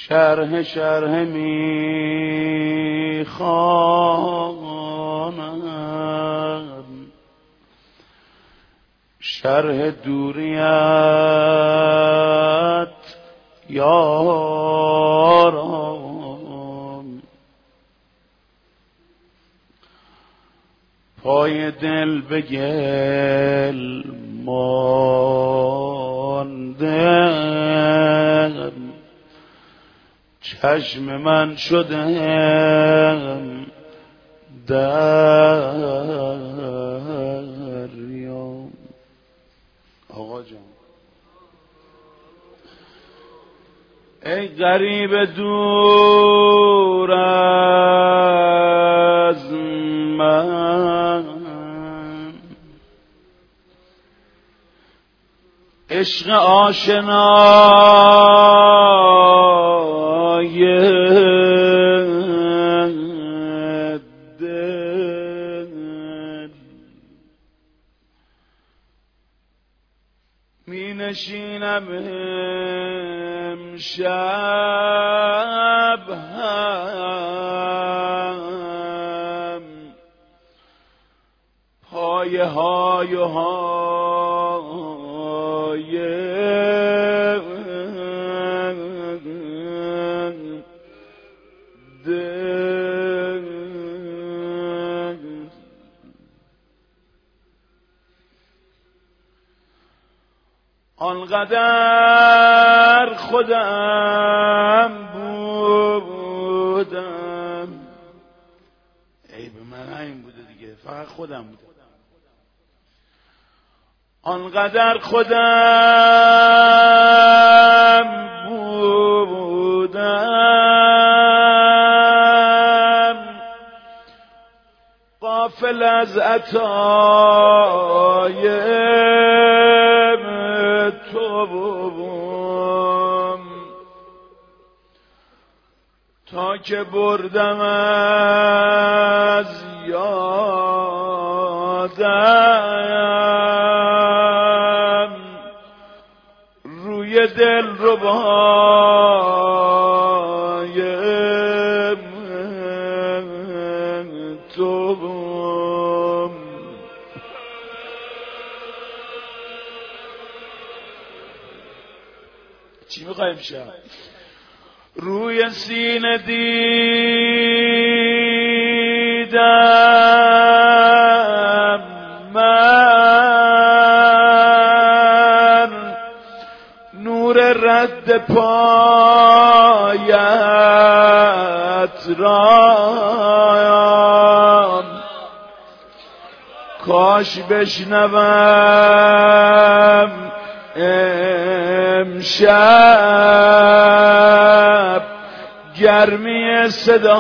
شرح میخوانم، شرح دوریت یارم، پای دل به گل مانده، چشم من شدم دریا. آقا جان ای غریب دور از من، عشق آشنای دل، می نشینم امشب هم پایه های و های دل، آنقدر خودم بودم، ای به من همین بوده دیگه، فقط خودم بودم، آنقدر خودم بودم، غافل از عطای تو بودم، تا که بردم از یادم روی دل ربای تو بودم. چی میخوایم شب؟ روی سینه دیدم من نور رد پایت را، کاش بشنوم امشب گرمی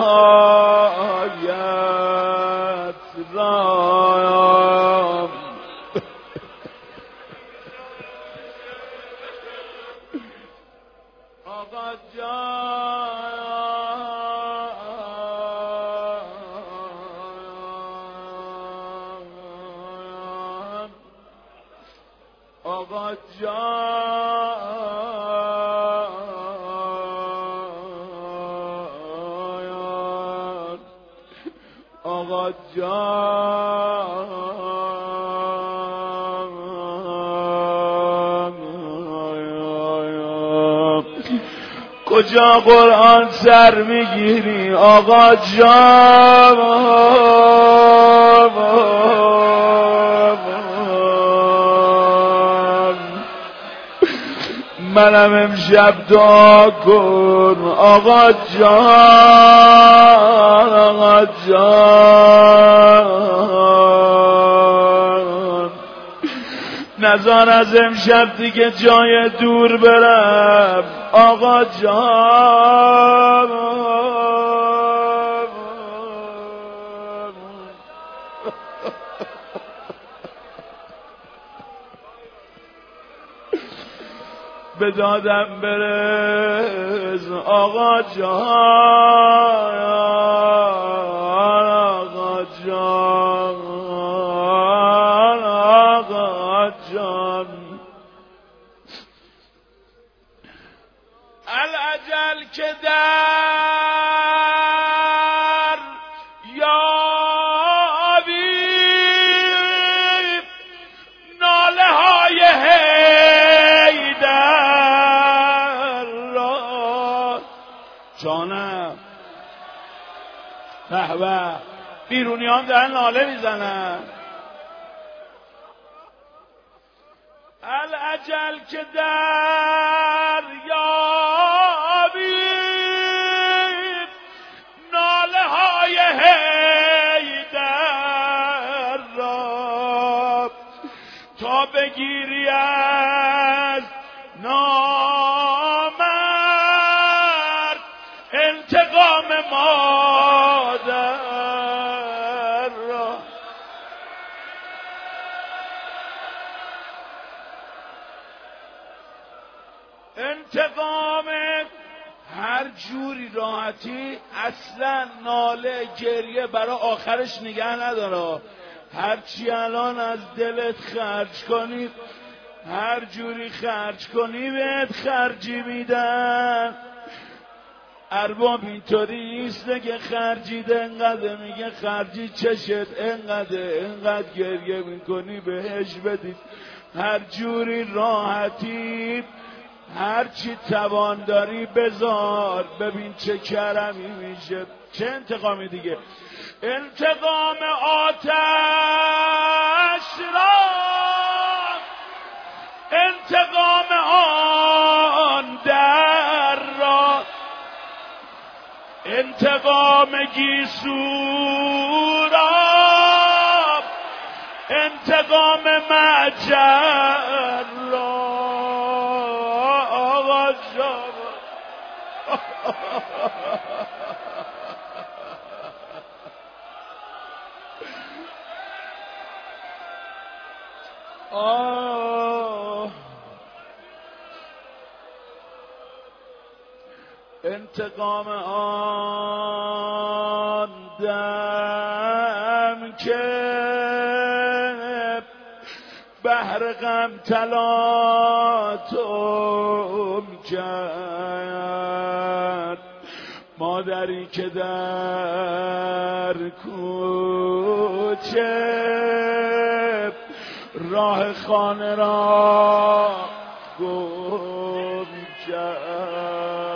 صدایت را. آقا جان، آقا جان، آقا جان، کجا قرآن سر میگیری آقا جان؟ منم امشب دعا کن آقا جان، آقا جان، نزار از امشب دیگه جای دور برم آقا جان. به دادم برس آقا جان، آقا جان، آقا جان. الاجل که در یابی ناله های حیدر را جانم به بیرونیان دارن ناله میزنن الاجل که در یابی ناله های حیدر را تا بگیری از نامرد انتقام مادر را انتقام هر جوری راحتی اصلا ناله گریه برای آخرش نگه نداره هرچی الان از دلت خرج کنی هر جوری خرج کنی بهت خرجی میدن ارباب اینطوری نیست که خرجیده انقدر میگه خرجی چشت انقدر گریه میکنی بهش بدید هر جوری راحتی هر چی توان داری بذار ببین چه کرمی میشه چه انتقامی دیگه انتقام آتش را انتقام آن در را انتقام گیسو را انتقام مجر را آقا جان انتقام آن دم که بهر غم تلاطم کرد مادری که در کوچه راه خانه را گم کرد